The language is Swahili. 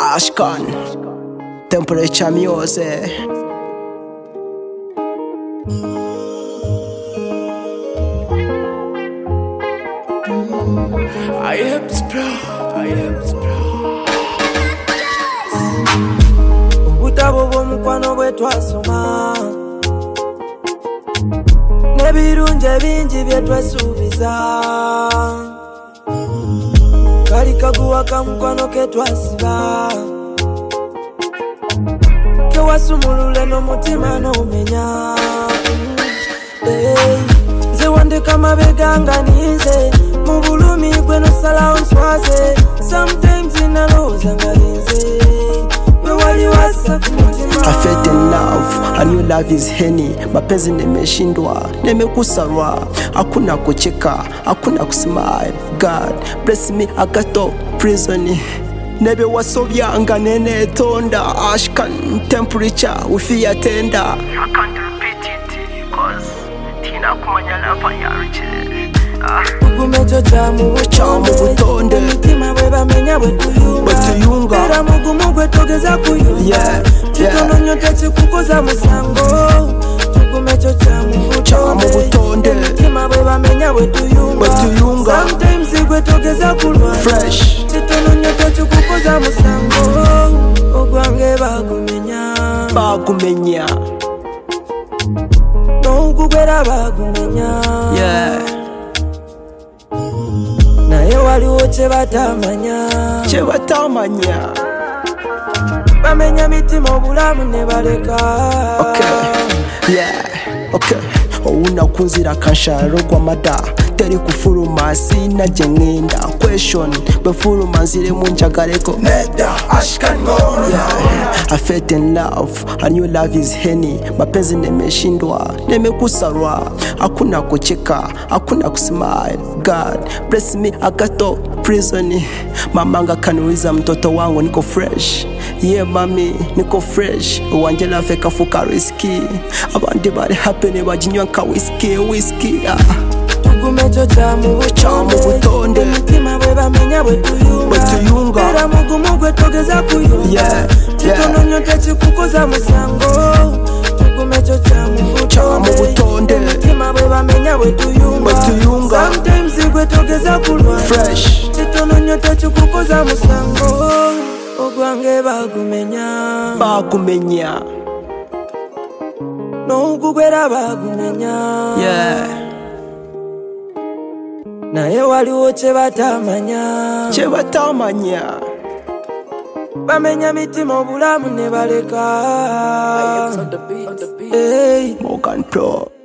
Ashkan, temperature music. I am Ubutabo bw'omukwano gwe twasoma n'ebirungi bingi bye twasuubiza kali kaguwa ka mukwano ke twasiba kewasumulule n'omutima n'omenya nze wandeka amabega nga ninze mu bulumi gwe nosalawo nswaze sometimes nalowooza nga linze I felt in love, I knew love is henny. Mapenzi nimeshindwa, nimekusarwa. Hakuna kucheka, hakuna kusmile. God bless me, I got to prison. Nebe wasobya nga nene tonda. Ashkan temperature, ufia tenda. I can't repeat it, cause tina kumanya lava ya riches. Mugumecho cha mu butonde mitima bwe bamenya bwe tuyunga era mugumu gwe togeza kuyunga kitono nyote kikukoza musango mugumecho cha mu butonde mitima bwe bamenya bwe tuyunga sometimes gwe togeza kulwa fresh kitono nyote kikukoza musango ogwange bagumenya no gugwera bagumenya naye waliwo kye batamanya bamenya mitima obulamu ne baleka owuna kunzira kansharo gw'amada teri kufuluma sina gye ngenda question befuluma nziremu njagaleko I felt in love, I knew love is henny. Mapenzi nimeshindwa, nimekusarwa. Hakuna kucheka, hakuna kusmile. God bless me, I got to prison. Mamanga kaniuliza mtoto wangu niko fresh. Yeah mami, niko fresh. Uwanjela feka fuka risky. Abandi bari happy ni bajinywa nka whiskey. Mugumecho cha mu butonde mitima bwe bamenya bwe tuyunga era mugumu gwe togeza kuyunga kitono nyote kikukoza musango mugumecho cha mu butonde mitima bwe bamenya bwe tuyunga sometimes gwe togeza kulwa fresh kitono nyote kikukoza musango ogwange bagumenya no gugwera bagumenya naye waliwo kye batamanya bamenya mitima obulamu ne baleka Morgan Pro